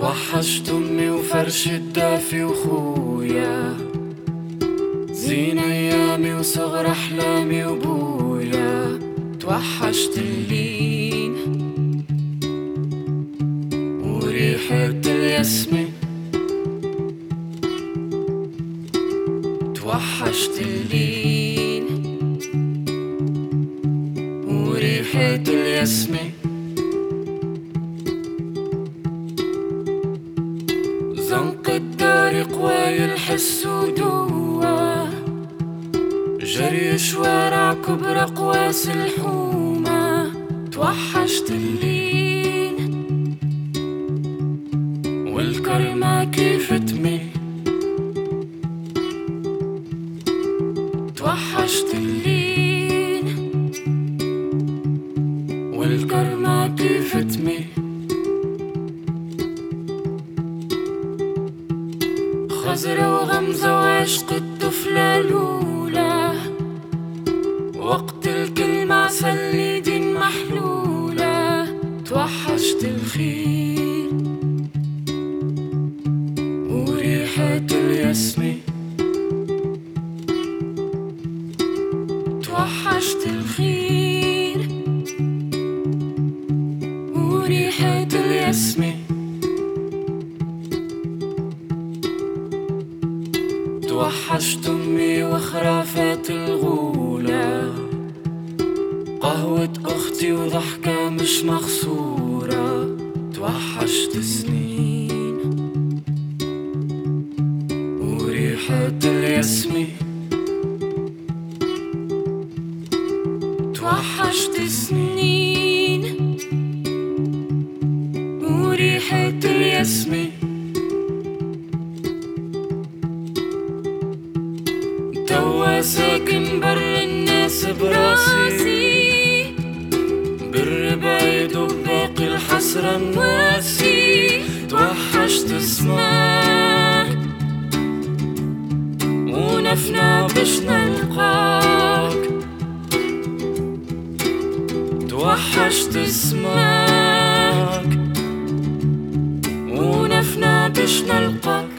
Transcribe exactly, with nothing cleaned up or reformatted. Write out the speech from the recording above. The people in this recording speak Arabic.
توحشت امي وفرش الدافي وخويا، زين ايامي وصغر احلامي وبويا. توحشت اللين وريحة الياسمين، توحشت اللين وريحة الياسمين. زنق الدار قواي الحس ودوا، جري شوارع كبرى قواس الحومة. توحشت اللين والكرمة كيف تميل، توحشت اللين والكرمة كيف تميل. خزرة وغمزة وعشق الطفلة الأولى، وقت الكلمة عسل ايدين محلولة. توحشت الخيل وريحة الياسمين، توحشت الخيل وريحة الياسمين. توحشت امي وخرافات الغولة، قهوة اختي وضحكة مش مخصورة. توحشت سنين وريحة الياسمين، توحشت سنين وريحة الياسمين. توا ساكن بر الناس براسي، بر بعيد وباقي الحسرة مواسي. توحشت اسمك ونفنا باش نلقاك، توحشت اسمك ونفنا باش نلقاك.